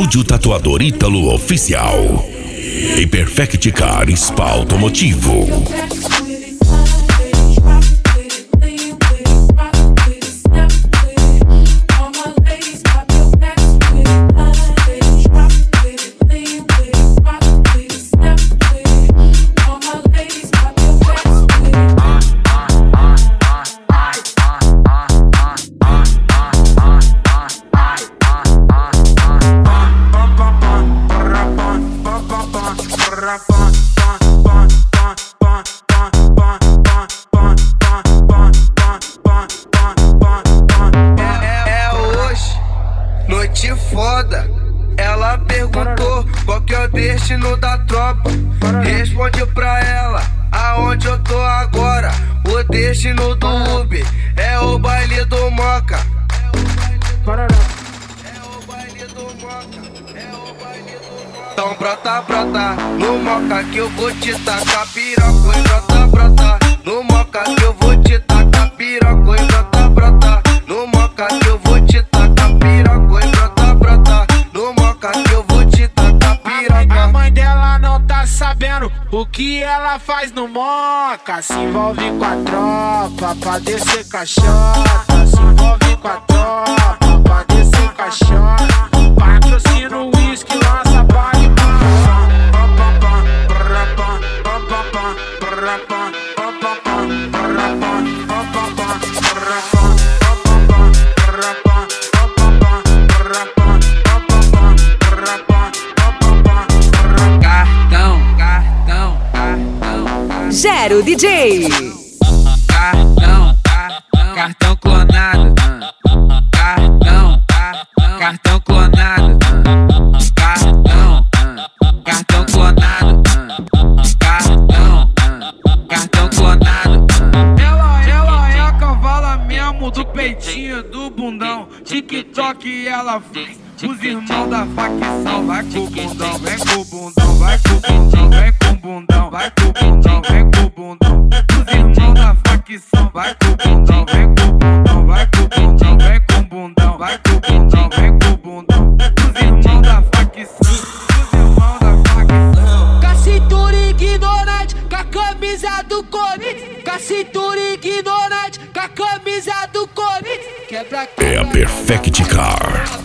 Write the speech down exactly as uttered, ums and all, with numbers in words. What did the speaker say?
Estúdio Tatuador Ítalo Oficial e Perfect Car Spa Automotivo. Noite foda, ela perguntou qual que é o destino da tropa. Responde pra ela aonde eu tô agora. O destino do Uber é o baile do Moca. É o baile do Moca, é o baile do Moca. Então brota, brota no Moca que eu vou te tacar piroca. E brota, brota no Moca que eu vou te tacar piroca. E brota, brota no Moca que eu vou te tacar piroca. A mãe dela não tá sabendo o que ela faz no Moca. Se envolve com a tropa pra descer caixota. Se envolve com a tropa pra descer caixota. Patrocina o uísque, lança baile. Gero D J. Cartão, cartão clonado. Cartão, cartão clonado. Cartão, cartão clonado. Cartão, cartão clonado. Ela, ela é a cavala mesmo do peitinho do bundão. TikTok ela faz. Os irmãos da facção. Vai com o bundão, vem com o bundão. Vai com o bundão, vem com o bundão. Vai com o bundão, vem com o bundão. Os irmãos da facção. Vai com o bundão, vem com o bundão. Vai com o bundão, vem com o bundão. Vai com o bundão, vem com o bundão. Os irmãos da facção. Os irmãos da facção. Com a cintura ignorante, com a camisa do Corinthians. Com a cintura ignorante, com a camisa do Corinthians. Quebra, quebra, É a Perfect Car